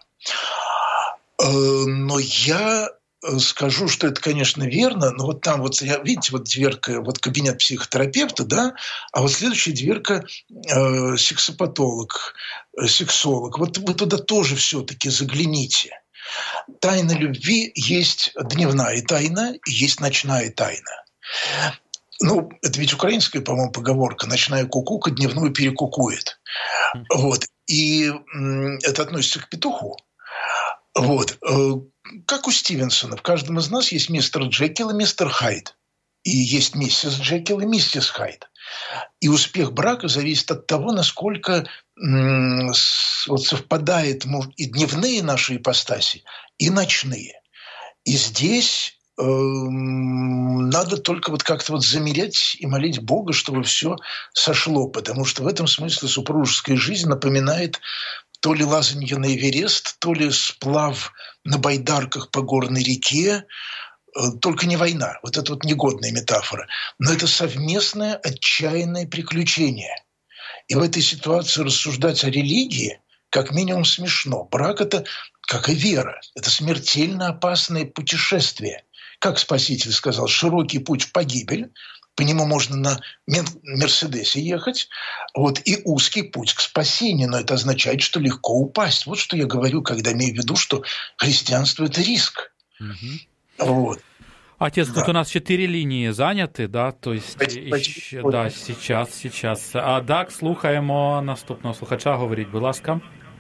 Но я скажу, что это, конечно, верно, но вот там вот, видите, вот дверка, вот кабинет психотерапевта, да, а вот следующая дверка э, сексопатолог, э, сексолог. Вот вы туда тоже все-таки загляните. Тайна любви есть дневная тайна, и есть ночная тайна. Ну, это ведь украинская, по-моему, поговорка: ночная кукука дневную перекукует. Вот. И м, это относится к петуху. Вот. Как у Стивенсона. В каждом из нас есть мистер Джекил и мистер Хайд. И есть миссис Джекил и миссис Хайд. И успех брака зависит от того, насколько м- с- вот совпадают и дневные наши ипостаси, и ночные. И здесь э- надо только вот как-то вот замерять и молить Бога, чтобы все сошло. Потому что в этом смысле супружеская жизнь напоминает то ли лазанье на Эверест, то ли сплав на байдарках по горной реке. Только не война. Вот это вот негодная метафора. Но это совместное отчаянное приключение. И в этой ситуации рассуждать о религии как минимум смешно. Брак – это, как и вера, это смертельно опасное путешествие. Как Спаситель сказал, широкий путь в погибель, по нему можно на Мерседесе ехать, вот, и узкий путь к спасению, но это означает, что легко упасть. Вот что я говорю, когда имею в виду, что христианство – это риск. Угу. Вот. Отец, да. Тут у нас четыре лінії заняті, да, то есть, іще, да, сейчас, сейчас. А так, слухаємо наступного слухача, говоріть, будь ласка.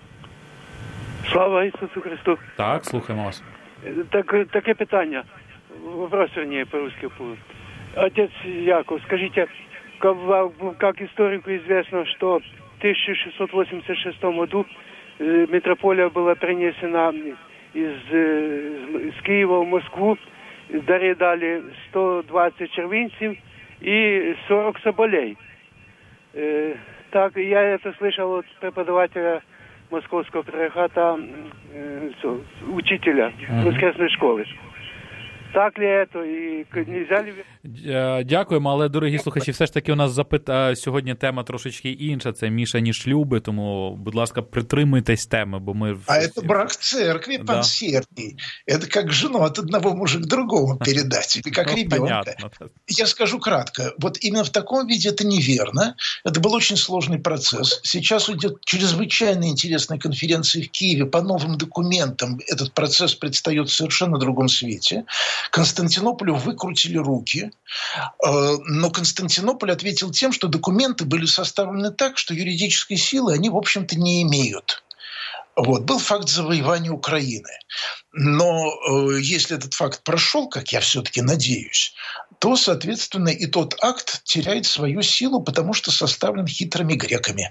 Слава Ісусу Христу. Так, слухаємо вас. Так, таке питання, вопрос, вернее, по-русски. Отец Яков, скажите, как, как историку известно, что в тысяча шестьсот восемьдесят шестом году митрополия была перенесена из, из Киева в Москву, даре дали сто двадцать червинцев и сорок соболей. Э, так, я это слышал от преподавателя Московского патриархата, э, учителя воскресной школы. Так ли це і нельзя ли... Дякуємо, але, дорогі слухачі, все ж таки у нас запит... сьогодні тема трошечки інша, це мішані шлюби, тому, будь ласка, притримуйтесь теми, бо ми... А это брак в церкви, пан да. Сергий. Это как жену от одного мужа к другому передать, или как ну, ребенка. Понятно. Я скажу кратко, вот именно в таком виде это неверно, это был очень сложный процесс. Сейчас идет чрезвычайно интересная конференция в Киеве по новым документам, этот процесс предстает в совершенно другом свете. Константинополю выкрутили руки, но Константинополь ответил тем, что документы были составлены так, что юридической силы они, в общем-то, не имеют. Вот. Был факт завоевания Украины. Но э, если этот факт прошел, как я все-таки надеюсь, то, соответственно, и тот акт теряет свою силу, потому что составлен хитрыми греками.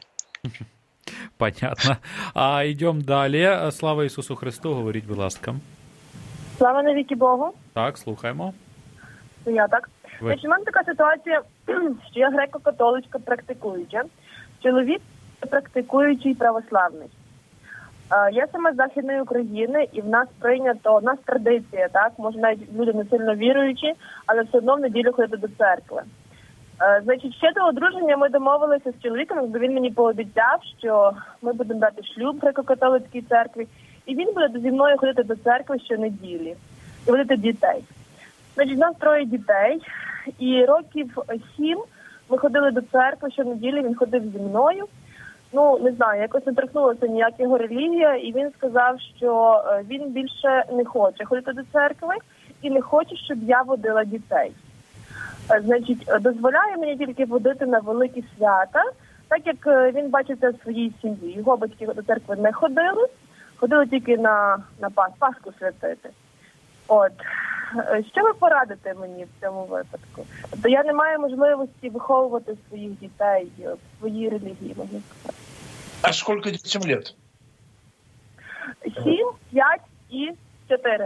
Понятно. А идем далее. Слава Ісусу Христу, говоріть, будь ласка. Слава навіки Богу. Так, слухаємо. Я так. Значить, у мене така ситуація, що я греко-католичка практикуюча. Чоловік практикуючий православний. Я саме з Західної України, і в нас прийнято, в нас традиція, так, може навіть люди не сильно віруючі, але все одно в неділю ходити до церкви. Значить, ще до одруження ми домовилися з чоловіком, бо він мені пообіцяв, що ми будемо брати шлюб в греко-католицькій церкві, і він буде зі мною ходити до церкви щонеділі і водити дітей. Значить, у нас троє дітей, і років сім ми ходили до церкви щонеділі, він ходив зі мною. Ну, не знаю, якось не торкнулася ніяк його релігія, і він сказав, що він більше не хоче ходити до церкви і не хоче, щоб я водила дітей. Значить, дозволяє мені тільки водити на великі свята, так як він бачить це в своїй сім'ї. Його батьки до церкви не ходили, ходили тільки на, на Пас, Пасху святити. От. Що ви порадите мені в цьому випадку? Тобто я не маю можливості виховувати своїх дітей в своїй релігії, можна сказати. А сколько детям лет? Сім, п'ять і чотири.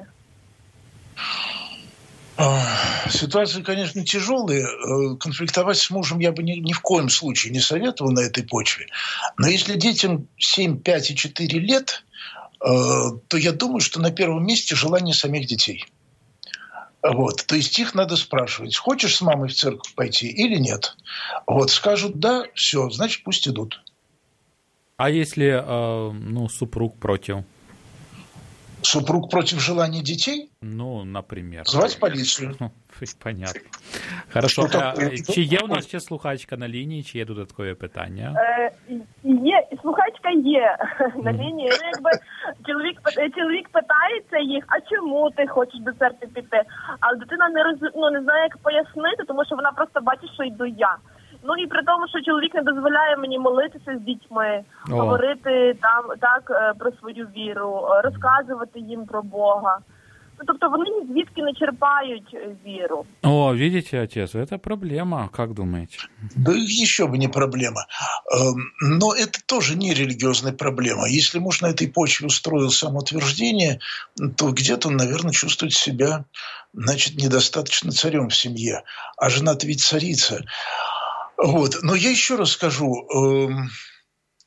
Ситуация, конечно, тяжелая. Конфликтовать с мужем я бы ни, ни в коем случае не советовал на этой почве. Но если детям семь, пять и четыре лет, то я думаю, что на первом месте желание самих детей. Вот. То есть их надо спрашивать, хочешь с мамой в церковь пойти или нет. Вот. Скажут да, все, значит, пусть идут. А если ну, супруг против? Супруг против желания детей? Ну, например. Звать полицию. Понятно. Хорошо. А, чи є у нас ще слухачка на лінії, чи є додаткові питання? Е, є, слухачка є на лінії. Ну, якби чоловік, чоловік питається їх, а чому ти хочеш до церкви піти? Але дитина не, роз, ну, не знає, як пояснити, тому що вона просто бачить, що йду я. Ну і при тому, що чоловік не дозволяє мені молитися з дітьми, О. говорити там так про свою віру, розказувати їм про Бога. Ну, тобто вони ні звідки не черпають віру. О, видите, отец, это проблема, как думаете? Да еще бы не проблема. Но это тоже не религиозная проблема. Если муж на этой почве устроил самоутверждение, то где-то он, наверное, чувствует себя, значит, недостаточно царем в семье. А жена-то ведь царица. Вот. Но я еще раз скажу,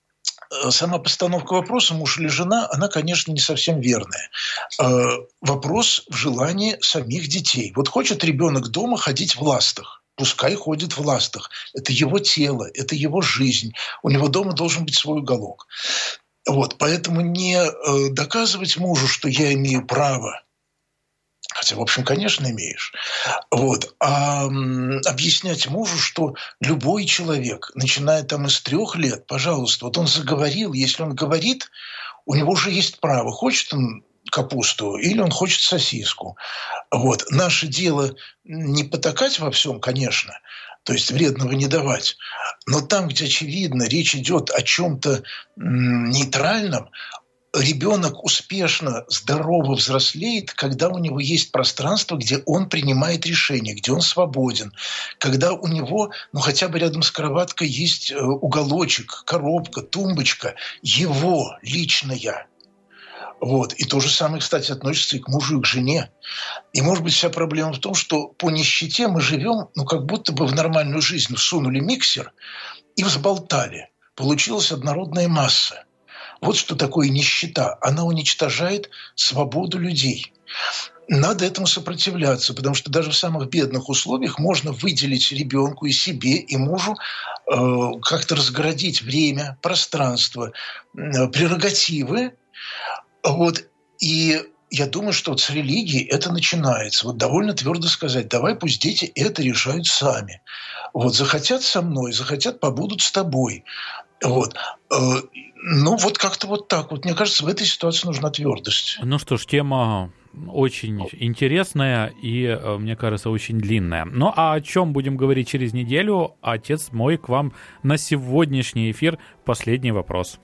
сама постановка вопроса, муж или жена, она, конечно, не совсем верная. Вопрос в желании самих детей. Вот хочет ребенок дома ходить в ластах. Пускай ходит в ластах. Это его тело, это его жизнь. У него дома должен быть свой уголок. Вот. Поэтому не доказывать мужу, что я имею право, хотя, в общем, конечно, имеешь. Вот. А объяснять мужу, что любой человек, начиная там из трех лет, пожалуйста, вот он заговорил, если он говорит, у него уже есть право. Хочет он капусту или он хочет сосиску. Вот. Наше дело не потакать во всем, конечно, то есть вредного не давать. Но там, где, очевидно, речь идет о чем-то нейтральном, ребенок успешно, здорово взрослеет, когда у него есть пространство, где он принимает решения, где он свободен, когда у него, ну хотя бы рядом с кроваткой есть уголочек, коробка, тумбочка, его личная. Вот. И то же самое, кстати, относится и к мужу, и к жене. И, может быть, вся проблема в том, что по нищете мы живем, ну, как будто бы в нормальную жизнь всунули миксер и взболтали. Получилась однородная масса. Вот что такое нищета. Она уничтожает свободу людей. Надо этому сопротивляться, потому что даже в самых бедных условиях можно выделить ребенку и себе, и мужу э, как-то разгородить время, пространство, э, прерогативы. Вот. И я думаю, что вот с религии это начинается. Вот довольно твердо сказать, давай пусть дети это решают сами. Вот. Захотят со мной, захотят, побудут с тобой. Вот. Ну, вот как-то вот так. Вот, мне кажется, в этой ситуации нужна твердость. Ну что ж, тема очень интересная и, мне кажется, очень длинная. Ну, а о чем будем говорить через неделю? Отец мой, к вам на сегодняшний эфир последний вопрос.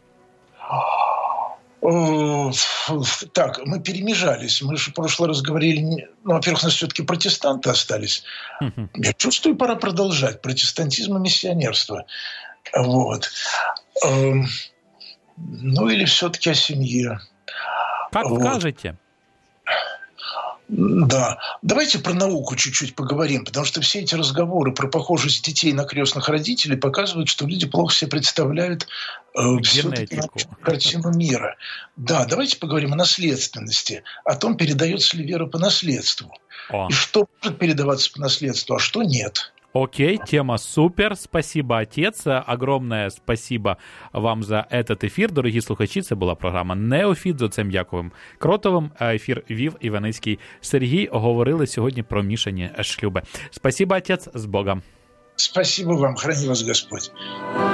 Так, мы перемежались. Мы же в прошлый раз говорили... Ну, во-первых, у нас все-таки протестанты остались. Uh-huh. Я чувствую, пора продолжать. Протестантизм и миссионерство. Вот. Ну, или все-таки о семье. Как вот. Скажете. Да. Давайте про науку чуть-чуть поговорим, потому что все эти разговоры про похожесть детей на крестных родителей показывают, что люди плохо себе представляют э, все-таки картину мира. Да, давайте поговорим о наследственности, о том, передается ли вера по наследству. О. И что может передаваться по наследству, а что нет. Окей, тема супер. Спасибо, отец. Огромне спасибо вам за этот ефір. Дорогі слухачі, це була програма «Неофіт» з отцем Яковом Кротовим. Ефір вів Іваницький Сергій. Говорили сьогодні про мішані шлюби. Спасибо, отец, з Богом. Спасибо вам. Храни вас Господь.